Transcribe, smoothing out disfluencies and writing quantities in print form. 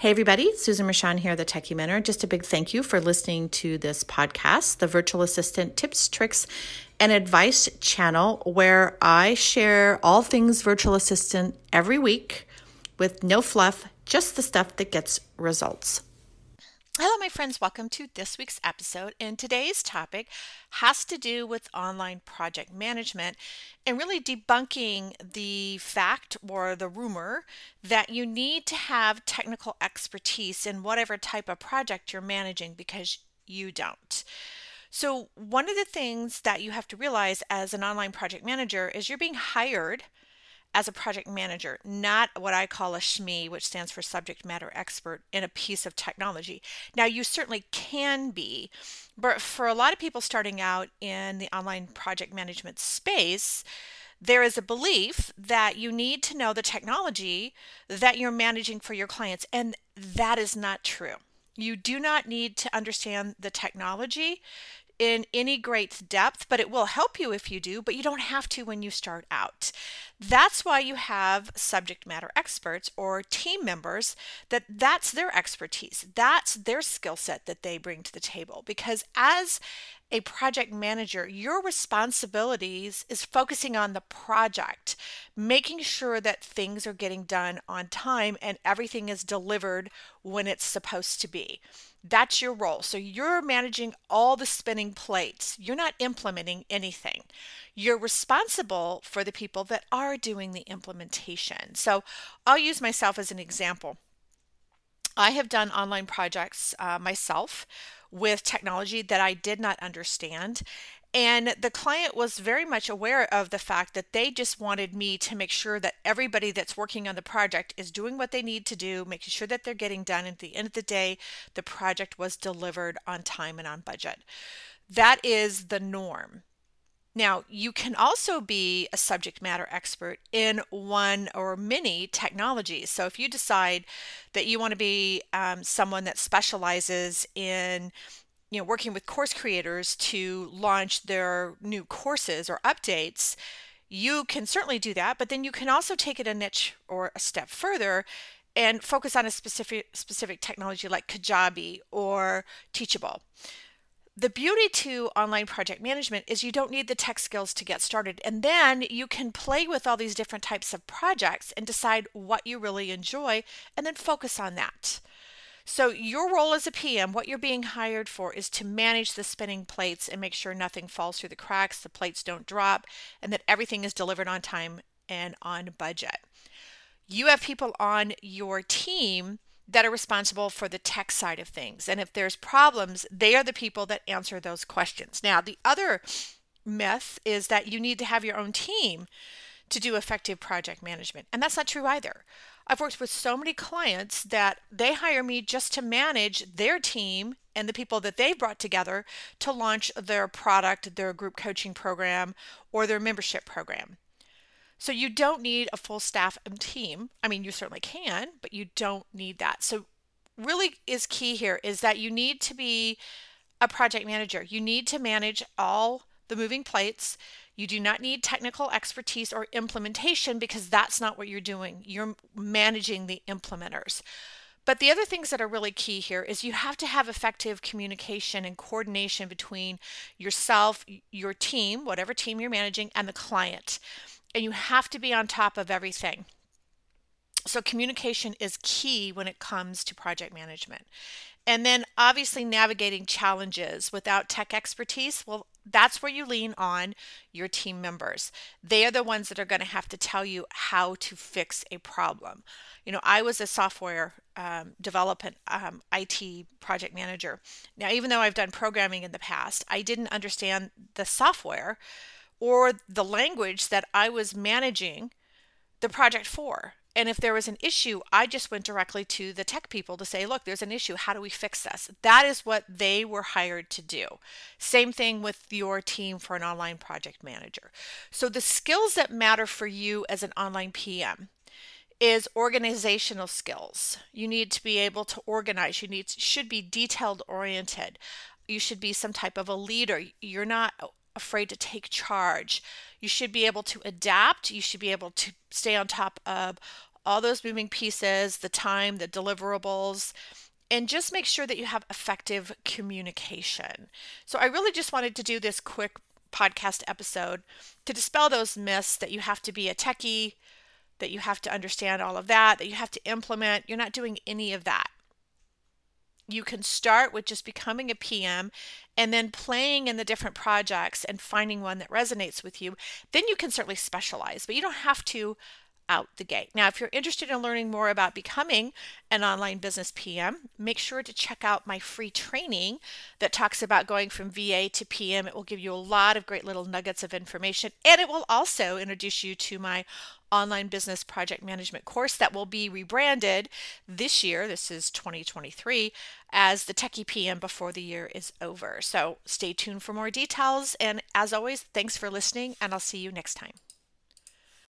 Hey everybody, Susan Rashan here, the Techie Mentor. Just a big thank you for listening to this podcast, the Virtual Assistant Tips, Tricks, and Advice channel, where I share all things virtual assistant every week with no fluff, just the stuff that gets results. Hello, my friends. Welcome to this week's episode. And today's topic has to do with online project management and really debunking the fact or the rumor that you need to have technical expertise in whatever type of project you're managing, because you don't. So, one of the things that you have to realize as an online project manager is you're being hired as a project manager, not what I call a SME, which stands for subject matter expert in a piece of technology. Now, you certainly can be, but for a lot of people starting out in the online project management space, there is a belief that you need to know the technology that you're managing for your clients, and that is not true. You do not need to understand the technology in any great depth, but it will help you if you do, but you don't have to when you start out. That's why you have subject matter experts or team members that's their expertise. That's their skill set that they bring to the table, because as a project manager, your responsibilities is focusing on the project, making sure that things are getting done on time and everything is delivered when it's supposed to be. That's your role. So you're managing all the spinning plates. You're not implementing anything. You're responsible for the people that are doing the implementation. So I'll use myself as an example. I have done online projects myself with technology that I did not understand. And the client was very much aware of the fact that they just wanted me to make sure that everybody that's working on the project is doing what they need to do, making sure that they're getting done. At the end of the day, the project was delivered on time and on budget. That is the norm. Now, you can also be a subject matter expert in one or many technologies. So if you decide that you want to be someone that specializes in working with course creators to launch their new courses or updates, you can certainly do that, but then you can also take it a niche or a step further and focus on a specific technology like Kajabi or Teachable. The beauty to online project management is you don't need the tech skills to get started, and then you can play with all these different types of projects and decide what you really enjoy and then focus on that. So your role as a PM, what you're being hired for, is to manage the spinning plates and make sure nothing falls through the cracks, the plates don't drop, and that everything is delivered on time and on budget. You have people on your team that are responsible for the tech side of things. And if there's problems, they are the people that answer those questions. Now, the other myth is that you need to have your own team to do effective project management. And that's not true either. I've worked with so many clients that they hire me just to manage their team and the people that they've brought together to launch their product, their group coaching program, or their membership program. So you don't need a full staff and team. I mean, you certainly can, but you don't need that. So really is key here is that you need to be a project manager. You need to manage all the moving plates. You do not need technical expertise or implementation, because that's not what you're doing. You're managing the implementers. But the other things that are really key here is you have to have effective communication and coordination between yourself, your team, whatever team you're managing, and the client. And you have to be on top of everything. So communication is key when it comes to project management. And then obviously navigating challenges without tech expertise, well, that's where you lean on your team members. They are the ones that are going to have to tell you how to fix a problem. I was a software development IT project manager. Now, even though I've done programming in the past, I didn't understand the software or the language that I was managing the project for. And if there was an issue, I just went directly to the tech people to say, look, there's an issue. How do we fix this? That is what they were hired to do. Same thing with your team for an online project manager. So the skills that matter for you as an online PM is organizational skills. You need to be able to organize. Should be detailed oriented. You should be some type of a leader. You're not afraid to take charge. You should be able to adapt. You should be able to stay on top of all those moving pieces, the time, the deliverables, and just make sure that you have effective communication. So I really just wanted to do this quick podcast episode to dispel those myths that you have to be a techie, that you have to understand all of that, that you have to implement. You're not doing any of that. You can start with just becoming a PM and then playing in the different projects and finding one that resonates with you. Then you can certainly specialize, but you don't have to out the gate. Now, if you're interested in learning more about becoming an online business PM, make sure to check out my free training that talks about going from VA to PM. It will give you a lot of great little nuggets of information, and it will also introduce you to my online business project management course that will be rebranded this year. This is 2023 as the Techie PM before the year is over. So stay tuned for more details. And as always, thanks for listening, and I'll see you next time.